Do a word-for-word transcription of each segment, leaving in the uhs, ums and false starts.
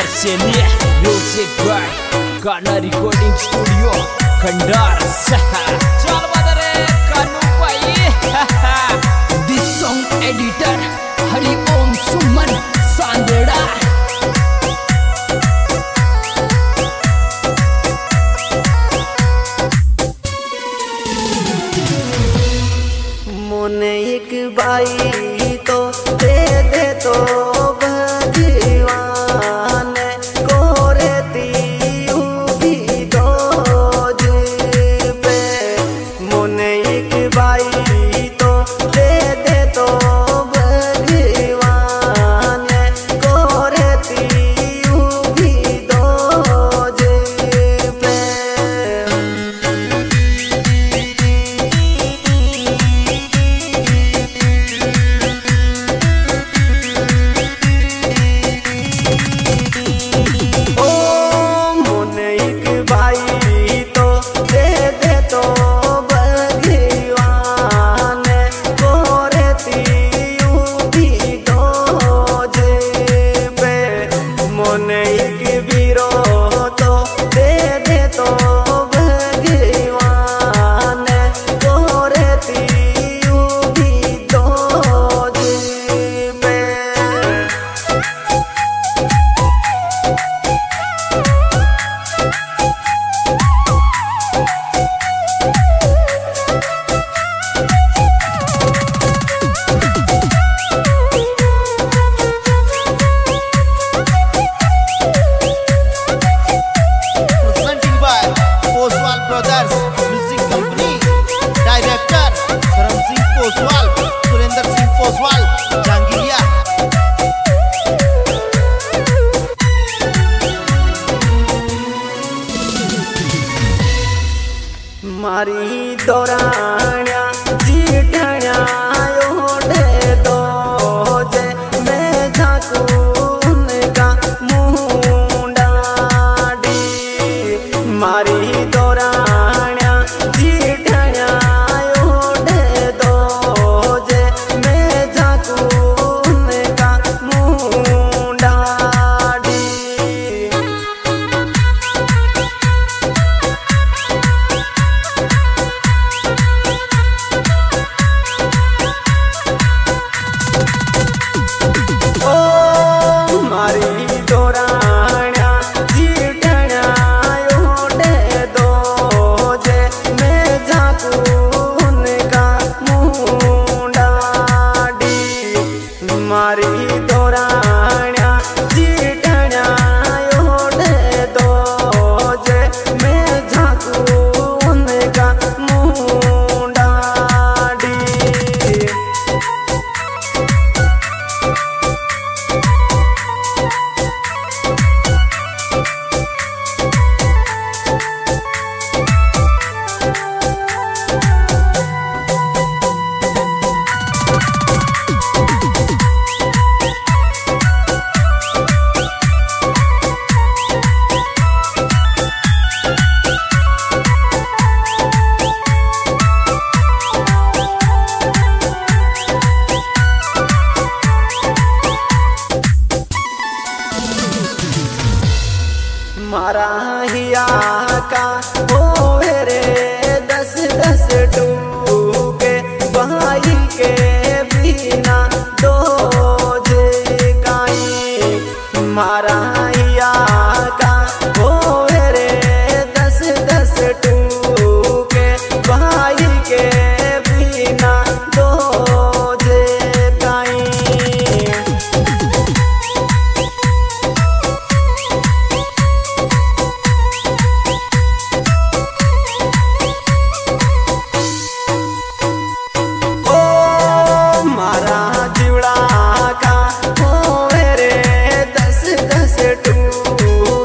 Seni Music by Kana Recording Studio Kandar Chal badare Kanu bhai This song editor Hari Om Suman Sandera मोने एक by तो दे दे तो मारी दौराण्या जीठण्या ओढ़े दो जे मैं झाकून का मुंडा डी मारी दौराण्या जीठण्या ओढ़े दो जे मैं झाकून का मुंडा डी मारा हिया का होवे रे दस दस टूके भाई के बिना दो जे काई मारा हिया का होवे रे दस दस टूके भाई के बिना दो जे काई का होवे रे दस दस टू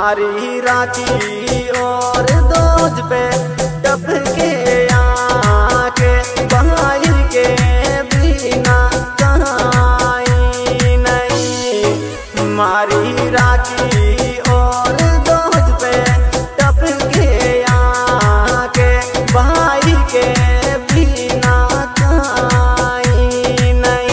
मारी राखी और दोज पे टपके आके भाई के बिना कहीं नहीं। मारी राखी और दोज पे टपके आके भाई के बिना कहीं नहीं।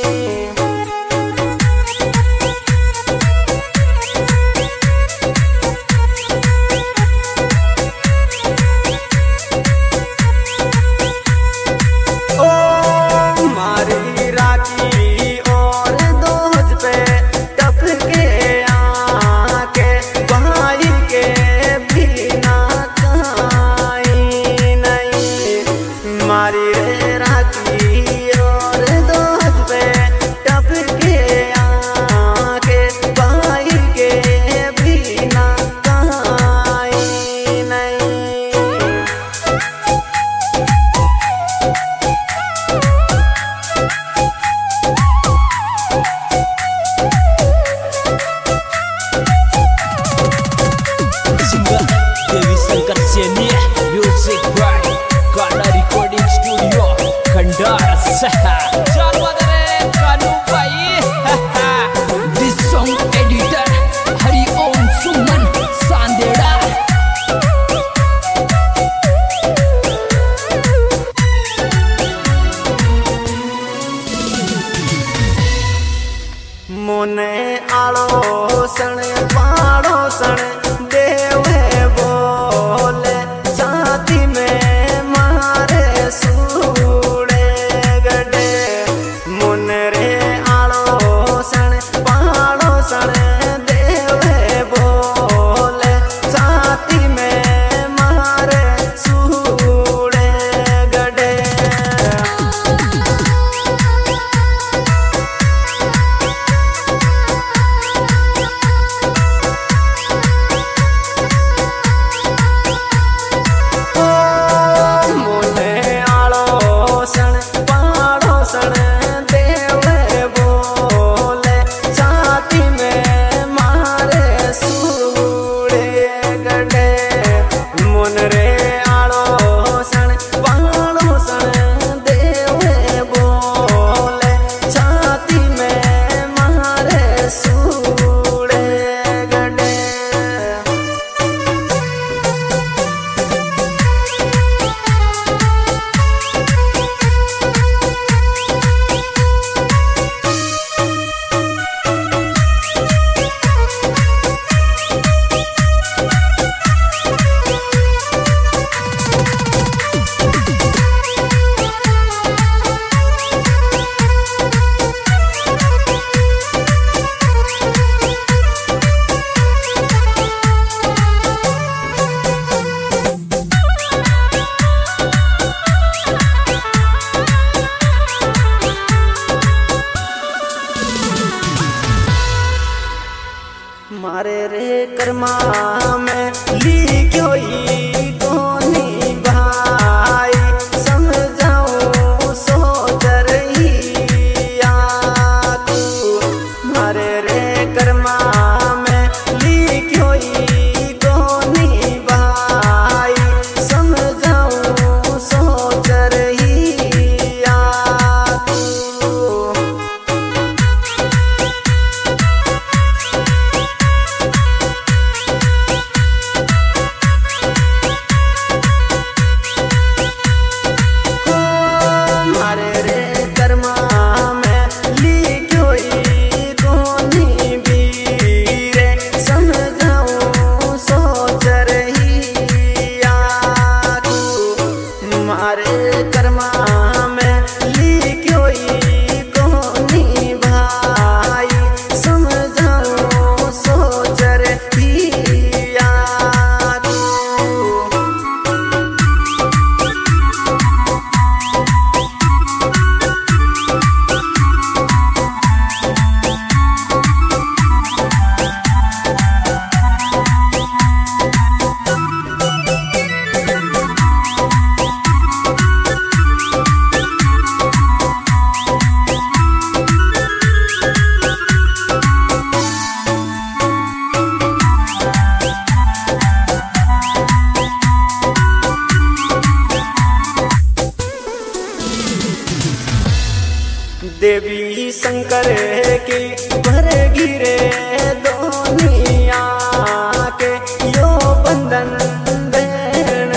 Music by Kana Recording Studio Kandar Jalwadare Kanu Bhai This song editor Hari Om Suman Sandeda मुने आलो सण पाड़ो सण देवे बोले छाती में मारे सूड़े गडे। मुन रे आलो सण पाड़ो सण देवे बोले छाती में मारे सूड़े गडे। मारे रे कर्मा में लिखो ही कोनी भाई समझाओ सोच रही तू। मारे रे कर्मा में लिखो ही कोनी भाई समझाओ सोच रही तू। देवी शंकर की भर गिरे दुनिया के यो बंधन बहन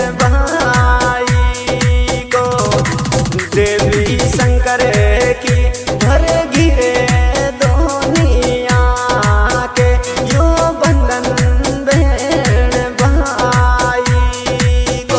भाई को। देवी शंकर की भर गिरे दुनिया के यो बंधन बहन भाई को।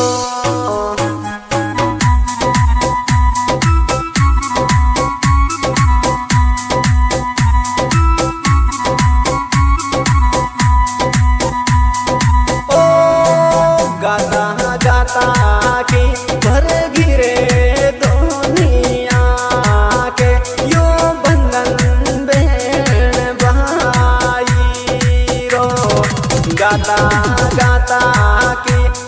गाता गाता की भर गिरे दुनिया के यो बंधन बहन भाई रो। गाता गाता की